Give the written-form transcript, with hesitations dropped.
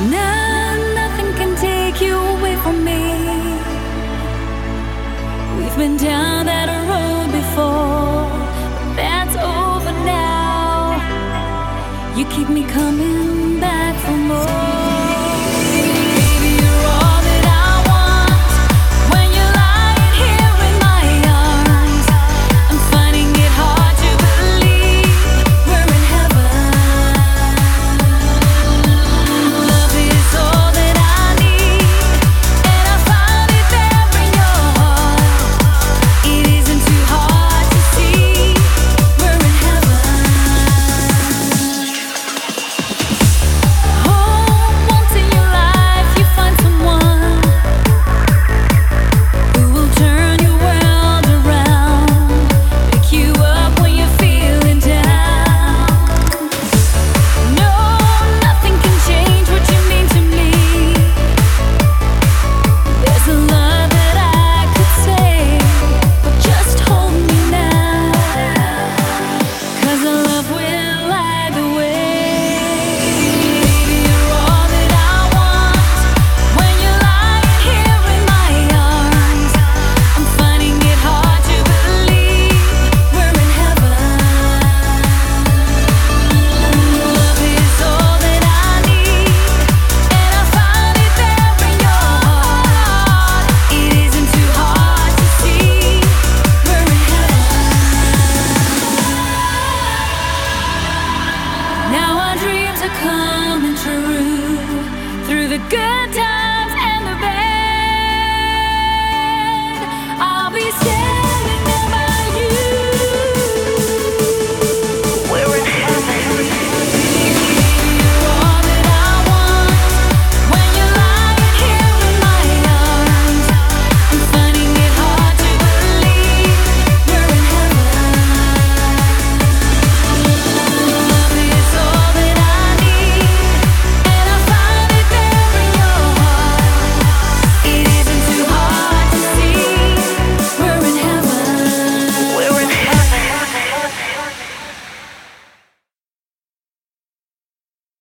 Now nothing can take you away from me. We've been down that road before, but that's over now. You keep me coming back for more. Coming true through the good times.